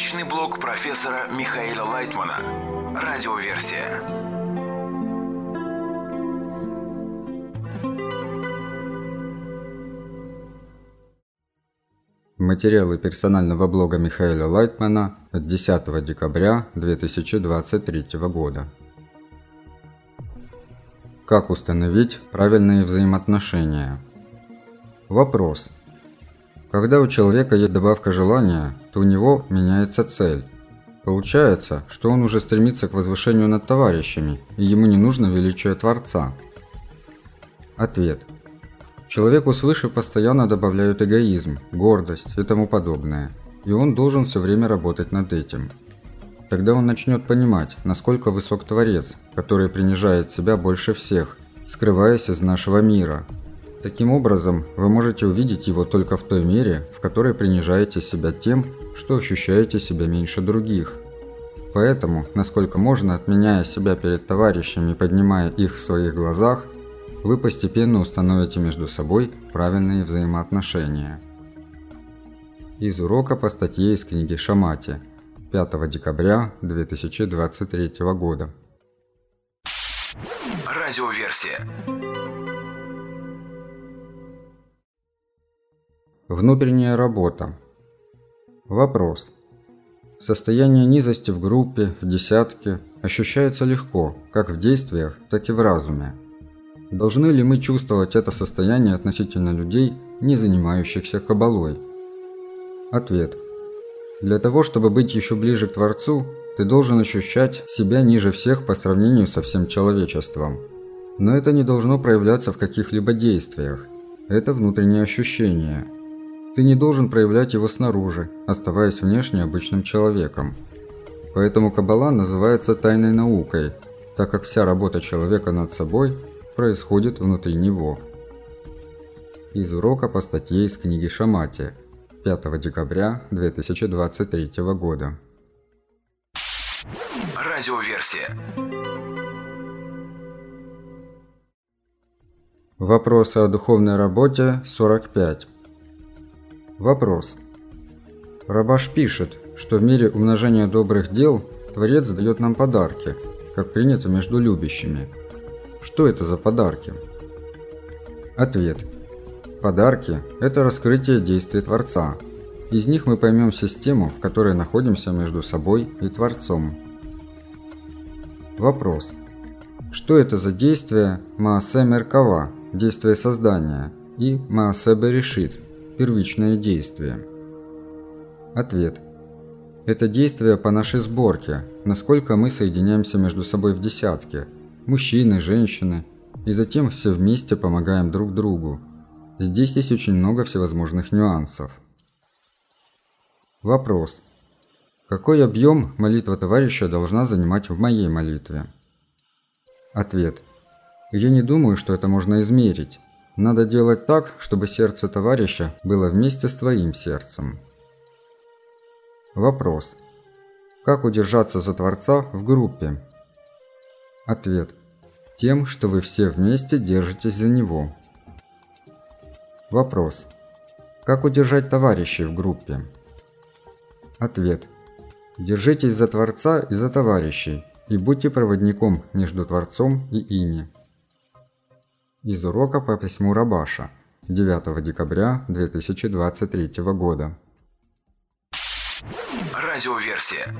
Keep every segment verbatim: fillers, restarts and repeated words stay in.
Научный блог профессора Михаила Лайтмана. Радиоверсия. Материалы персонального блога Михаила Лайтмана от десятого декабря две тысячи двадцать третьего года. Как установить правильные взаимоотношения? Вопрос. Когда у человека есть добавка желания, то у него меняется цель. Получается, что он уже стремится к возвышению над товарищами, и ему не нужно величие Творца. Ответ. Человеку свыше постоянно добавляют эгоизм, гордость и тому подобное, и он должен все время работать над этим. Тогда он начнет понимать, насколько высок Творец, который принижает себя больше всех, скрываясь из нашего мира. Таким образом, вы можете увидеть его только в той мере, в которой принижаете себя тем, что ощущаете себя меньше других. Поэтому, насколько можно, отменяя себя перед товарищами и поднимая их в своих глазах, вы постепенно установите между собой правильные взаимоотношения. Из урока по статье из книги Шамати, пятого декабря две тысячи двадцать третьего года. Радиоверсия. Внутренняя работа. Вопрос. Состояние низости в группе, в десятке ощущается легко, как в действиях, так и в разуме. Должны ли мы чувствовать это состояние относительно людей, не занимающихся каббалой? Ответ. Для того, чтобы быть еще ближе к Творцу, ты должен ощущать себя ниже всех по сравнению со всем человечеством. Но это не должно проявляться в каких-либо действиях. Это внутреннее ощущение. Ты не должен проявлять его снаружи, оставаясь внешне обычным человеком. Поэтому каббала называется тайной наукой, так как вся работа человека над собой происходит внутри него. Из урока по статье из книги Шамати, пятого декабря две тысячи двадцать третьего года. Радиоверсия. Вопросы о духовной работе сорок пять. Вопрос. Рабаш пишет, что в мире умножения добрых дел Творец дает нам подарки, как принято между любящими. Что это за подарки? Ответ. Подарки – это раскрытие действий Творца. Из них мы поймем систему, в которой находимся между собой и Творцом. Вопрос. Что это за действие Маасе Меркава, действие создания, и Маасе Берешит, первичное действие? Ответ. Это действие по нашей сборке, насколько мы соединяемся между собой в десятке, мужчины, женщины, и затем все вместе помогаем друг другу. Здесь есть очень много всевозможных нюансов. Вопрос. Какой объем молитва товарища должна занимать в моей молитве? Ответ. Я не думаю, что это можно измерить. Надо делать так, чтобы сердце товарища было вместе с твоим сердцем. Вопрос. Как удержаться за Творца в группе? Ответ. Тем, что вы все вместе держитесь за Него. Вопрос. Как удержать товарищей в группе? Ответ. Держитесь за Творца и за товарищей, и будьте проводником между Творцом и ими. Из урока по письму Рабаша, девятого декабря две тысячи двадцать третьего года. Радиоверсия.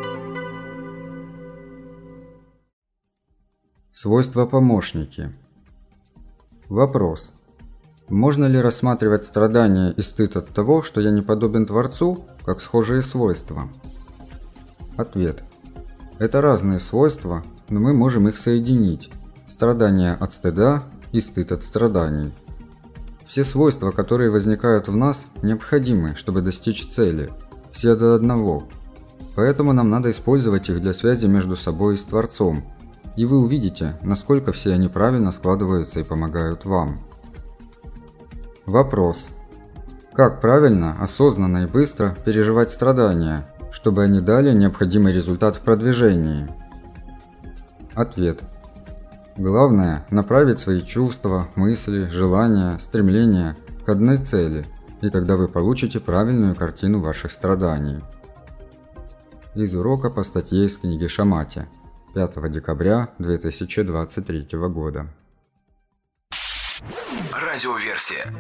Свойства помощники. Вопрос. Можно ли рассматривать страдания и стыд от того, что я не подобен Творцу, как схожие свойства? Ответ. Это разные свойства, но мы можем их соединить. Страдания от стыда и стыд от страданий. Все свойства, которые возникают в нас, необходимы, чтобы достичь цели. Все до одного. Поэтому нам надо использовать их для связи между собой и с Творцом. И вы увидите, насколько все они правильно складываются и помогают вам. Вопрос. Как правильно, осознанно и быстро переживать страдания, чтобы они дали необходимый результат в продвижении? Ответ. Главное – направить свои чувства, мысли, желания, стремления к одной цели, и тогда вы получите правильную картину ваших страданий. Из урока по статье из книги Шамати пятого декабря две тысячи двадцать третьего года. Радиоверсия.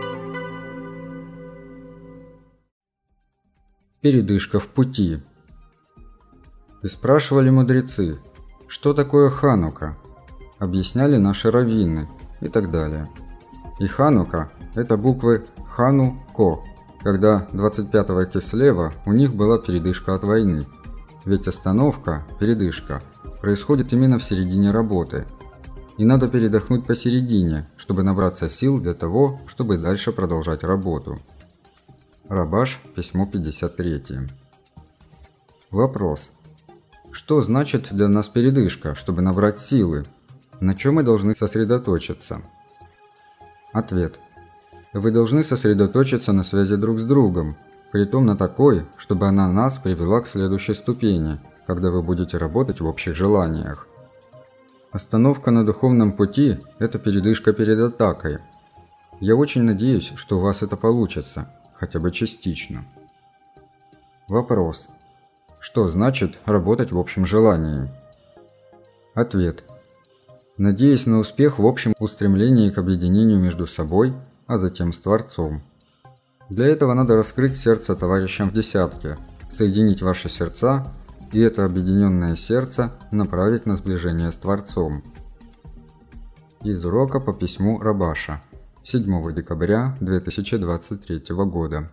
Передышка в пути. И спрашивали мудрецы, что такое Ханука? Объясняли наши раввины и так далее. И Ханука – это буквы Хану-Ко, когда двадцать пятого Кислева у них была передышка от войны. Ведь остановка, передышка, происходит именно в середине работы. И надо передохнуть посередине, чтобы набраться сил для того, чтобы дальше продолжать работу. Рабаш, письмо пятьдесят три. Вопрос. Что значит для нас передышка, чтобы набрать силы? На чем мы должны сосредоточиться? Ответ. Вы должны сосредоточиться на связи друг с другом, притом на такой, чтобы она нас привела к следующей ступени, когда вы будете работать в общих желаниях. Остановка на духовном пути – это передышка перед атакой. Я очень надеюсь, что у вас это получится, хотя бы частично. Вопрос. Что значит работать в общем желании? Ответ. Надеясь на успех в общем устремлении к объединению между собой, а затем с Творцом. Для этого надо раскрыть сердце товарищам в десятке, соединить ваши сердца и это объединенное сердце направить на сближение с Творцом. Из урока по письму Рабаша седьмого декабря две тысячи двадцать третьего года.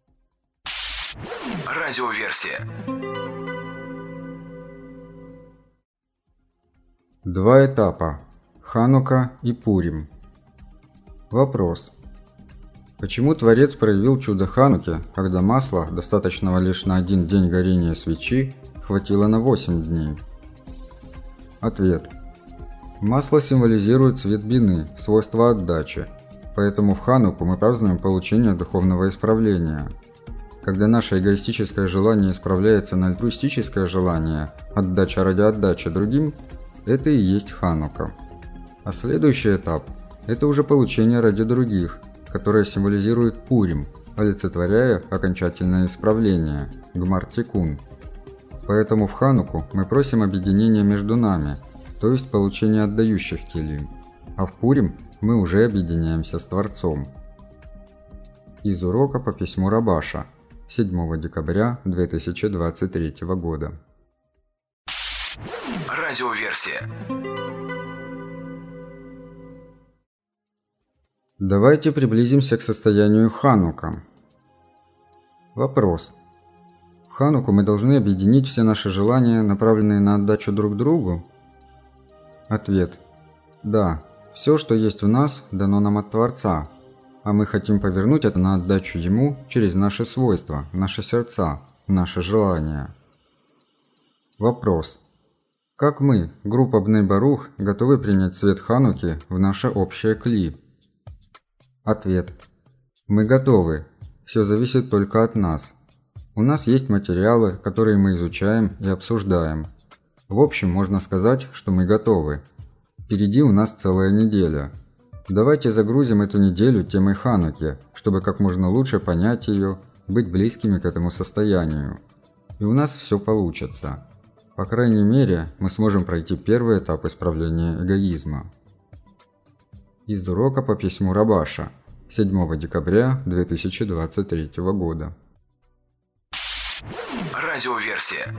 Радиоверсия. Два этапа – Ханука и Пурим. Вопрос. Почему Творец проявил чудо Хануки, когда масла, достаточного лишь на один день горения свечи, хватило на восемь дней? Ответ. Масло символизирует цвет бины, свойство отдачи, поэтому в Хануку мы празднуем получение духовного исправления. Когда наше эгоистическое желание исправляется на альтруистическое желание, отдача ради отдачи другим, это и есть Ханука. А следующий этап – это уже получение ради других, которое символизирует Пурим, олицетворяя окончательное исправление – Гмар-Тикун. Поэтому в Хануку мы просим объединения между нами, то есть получения отдающих келим, а в Пурим мы уже объединяемся с Творцом. Из урока по письму Рабаша седьмого декабря две тысячи двадцать третьего года. Радиоверсия. Давайте приблизимся к состоянию Ханука. Вопрос. В Хануку мы должны объединить все наши желания, направленные на отдачу друг другу? Ответ. Да, все, что есть в нас, дано нам от Творца, а мы хотим повернуть это на отдачу Ему через наши свойства, наши сердца, наши желания. Вопрос. Как мы, группа Бней Барух, готовы принять свет Хануки в наше общее кли? Ответ. Мы готовы. Все зависит только от нас. У нас есть материалы, которые мы изучаем и обсуждаем. В общем, можно сказать, что мы готовы. Впереди у нас целая неделя. Давайте загрузим эту неделю темой Хануки, чтобы как можно лучше понять ее, быть близкими к этому состоянию. И у нас все получится. По крайней мере, мы сможем пройти первый этап исправления эгоизма. Из урока по письму Рабаша седьмого декабря две тысячи двадцать третьего года. Радиоверсия.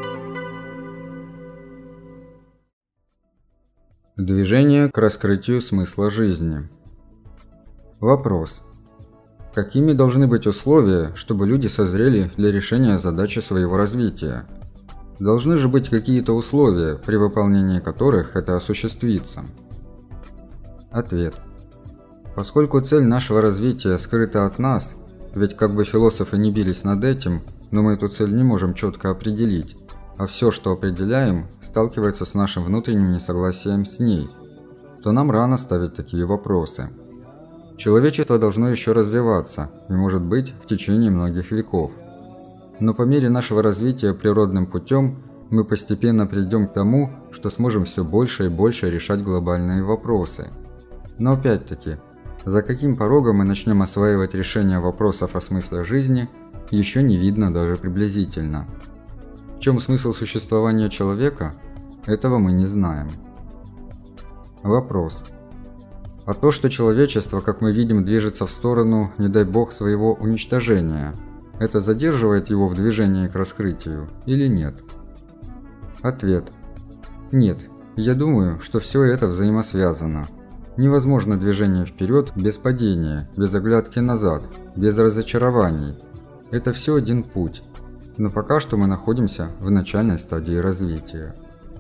Движение к раскрытию смысла жизни. Вопрос. Какими должны быть условия, чтобы люди созрели для решения задачи своего развития? Должны же быть какие-то условия, при выполнении которых это осуществится. Ответ. Поскольку цель нашего развития скрыта от нас, ведь как бы философы не бились над этим, но мы эту цель не можем четко определить, а все, что определяем, сталкивается с нашим внутренним несогласием с ней, то нам рано ставить такие вопросы. Человечество должно еще развиваться, и может быть в течение многих веков. Но по мере нашего развития природным путем мы постепенно придем к тому, что сможем все больше и больше решать глобальные вопросы. Но опять-таки, за каким порогом мы начнем осваивать решение вопросов о смысле жизни, еще не видно даже приблизительно. В чем смысл существования человека, этого мы не знаем. Вопрос. А то, что человечество, как мы видим, движется в сторону, не дай бог, своего уничтожения, это задерживает его в движении к раскрытию или нет? Ответ. Нет, я думаю, что все это взаимосвязано. Невозможно движение вперед без падения, без оглядки назад, без разочарований. Это все один путь. Но пока что мы находимся в начальной стадии развития.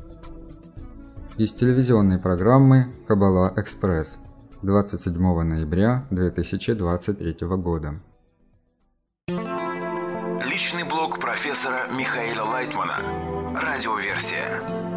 Из телевизионной программы «Каббала Экспресс» двадцать седьмого ноября две тысячи двадцать третьего года. Личный блог профессора Михаила Лайтмана. Радиоверсия.